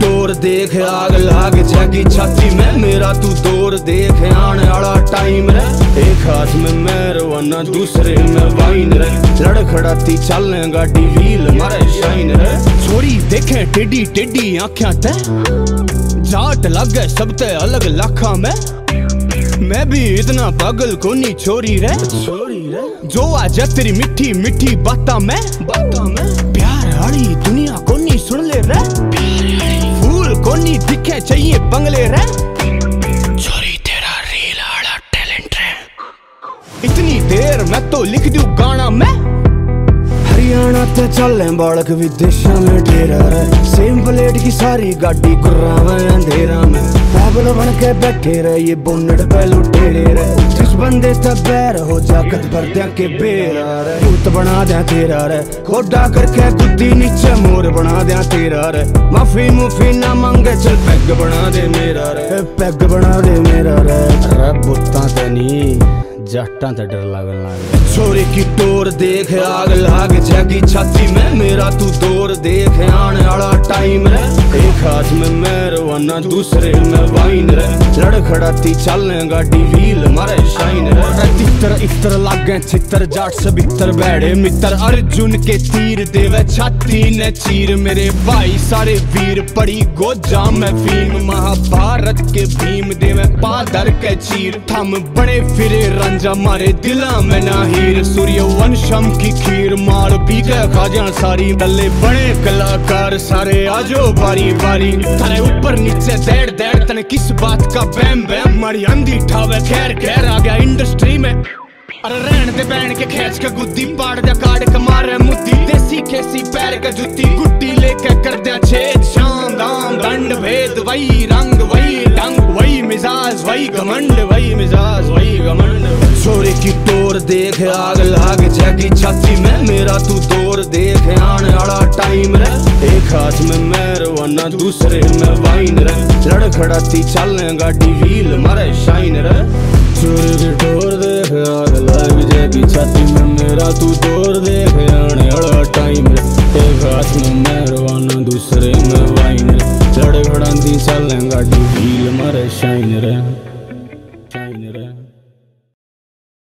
टोर देख आग लाग जागी छाती में मेरा तू दौर देख आने वाला टाइम रे। एक हाथ में मैरवाना दूसरे में वाइन रे, लड़खड़ाती चलने गाड़ी व्हील मारे शाइन रे। छोरी देखे टेडी टेडी आँखें ते जाट लगे सब ते अलग लाखा में, मैं भी इतना पागल कोनी छोरी रे जो आज तेरी मिठी मिठी बाता में प्यार वाली दुनिया कोनी सुन ले रे, फूल कोनी दिखे चाहिए बंगले रे। छोरी तेरा रील वाला टैलेंट रे, इतनी देर मैं तो लिख दूं गाना मैं। हरियाणा ते चले बालक विदेशा में डेरा रे, सेम प्लेट की सारी गाड़ी गुर्रा में अंधेरा में पागल बन के बैठे रहे ये बोनट पे लुटेरे रे। जिस बंदे से बैर हो जाकत भर दे के बेरा रे, भूत बना दे तेरा रे, खोड़ा करके गुद्दी नीचे मोर बना दे तेरा रे। माफी मुफी ना मांगे चल पैग बना दे मेरा रे, पैग बना दे मेरा रे। अरे बुत्ता ते नी जट्टा ते डर लगन लग। छोरे की टोर देख आग लाग जागी छाती में मेरा तू दौर देख आने वाला टाइम रे। एक हाथ में मैरवाना दूसरे में वाइन रे, लड़खड़ाती चलने गाड़ी व्हील मारे शाइन रे। तितर इतर लागे चितर जाट सब इतर बैठे मित्र, अर्जुन के तीर देवे छाती ने चीर। मेरे भाई सारे वीर पड़ी गोजा में भीम, महाभारत के भीम देवे पादर के चीर। थम बड़े फिरे रंजा मारे दिला में ना हीर, सूर्य वंशम की खीर मार पी के खाजा सारी। डले बड़े कलाकार सारे आजो बारी बारी, थारे ऊपर नीचे देड़ देड़ तने किस बात का बैम बैम। मारी अंधी ठावे खैर खैर आ गया इंडस्ट्री में, अरे रहन दे बैन के खेच के गुद्दी पाड़ दे काट के मारे मुद्दी। देसी खेसी पैर के जुत्ती गुट्टी लेके कर दे छेद, शाम दाम दंड भेद वही रंग वही ढंग वही मिजाज वही घमंड, वही मिजाज वही घमंड। छोरे की टोर देख आग लाग जागी छाती में मेरा तू दौर देख आने वाला टाइम रे। एक हाथ में मैरवाना दूसरे में वाइन रे, लड़खड़ाती चलने गाड़ी व्हील मारे शाइन रे। छोरे की टोर देख आग लाग जागी छाती में मेरा तू दौर देख आने वाला टाइम रे। एक हाथ में मैरवाना दूसरे में वाइन रे, लड़खड़ाती चलने गाड़ी व्हील मारे शाइन रे।